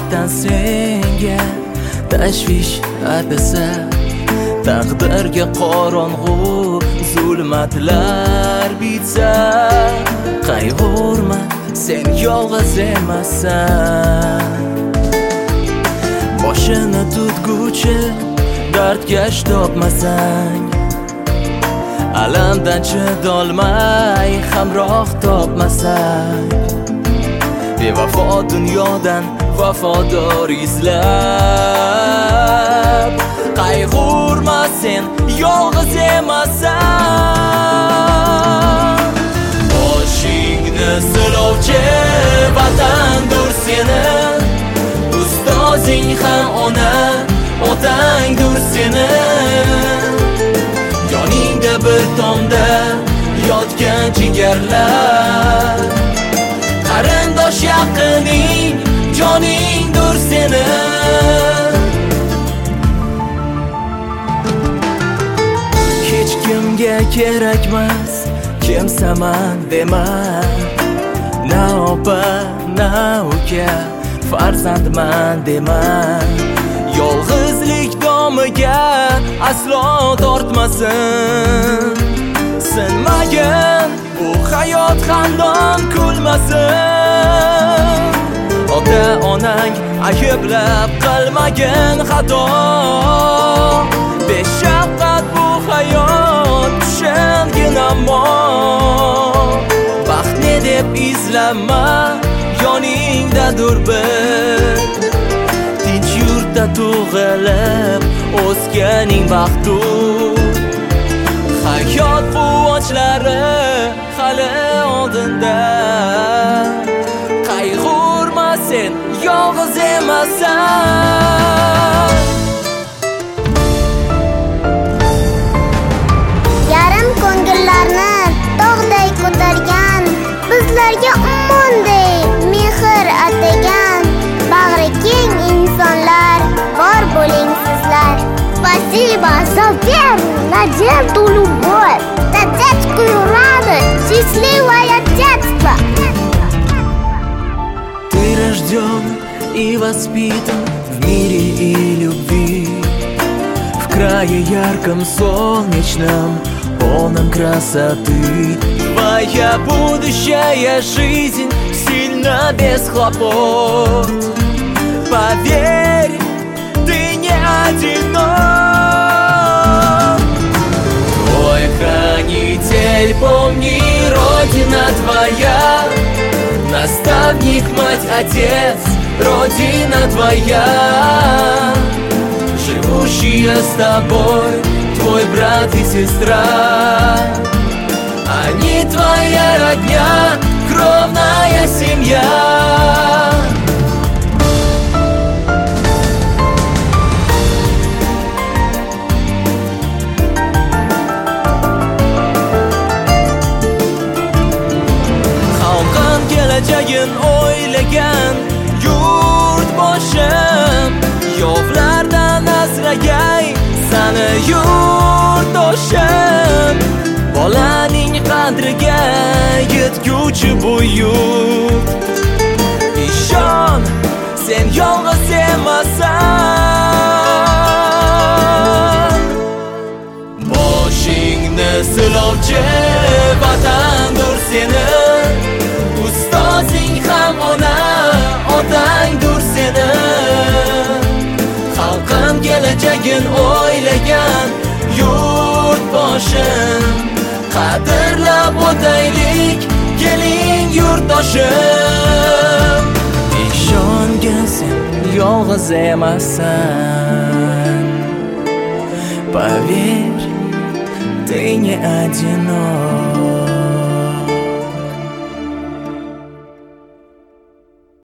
hayotdan senga tashvish atasa, taqdirga qorong'u zulmatlar bitsa, qayg'urma, sen yolg'iz emassan. Boshini tutguchi dardkash topmasang, alamdan chidolmay hamroh topmasak, bevafo dunyodan vafodor izlab, qayg'urma, sen yolg'iz emassan. Boshingni silovchi vatandur seni, ustozing ham ona, otangdur seni. Yoningda bir tomda yotgan jigarlar, qarindosh yaqining joningdur seni. Hech kimga kerakmas kimsaman dema, na opa na uka farzandman dema. Yolg'izlik domiga aslo tortmasin, sinmagan bu hayot xandon kulmasin. Ota onang ayblab qilmagan xato, beshafqat bu hayot tushangin. Ammo baxtni deb izlama, yoningdadur bir tinch yurtda tug'ilib o'sganing baxtu. Hayot quvonchlari hali oldinda, qayg'urma, sen yolg'iz emassan. Yarim ko'ngillarni tog'day ko'targan, bizlarga ummonday mehr atagan, bag'ri keng insonlar, bor bo'ling sizlar. Спасибо за веру, надежду, любовь, за детскую радость, счастливое детство. Ты рожден и воспитан в мире и любви, в крае ярком, солнечном, полном красоты. Твоя будущая жизнь сильно без хлопот. Поверь, ты не одинок. Твой хранитель, помни, родина твоя, наставник, мать, отец, родина твоя, живущие с тобой, твой брат и сестра. Они твоя родня, кровная семья. Xalqim kelajagin o'ylagan yurtboshim, yovlardan asragay sani yurtdoshim. Bolaning qadriga yetguvchi bu yurt, ishon, sen yolg'iz emassan. Boshingni silovchi vatandur seni, ustozing ham ona, otangdur seni. Xalqim kelajagin o'ylagan yurtboshim, qadrlab o'taylik, keling yurtdoshim. Ishonga, sen yolg'iz emassan. Поверь, ты не одинок.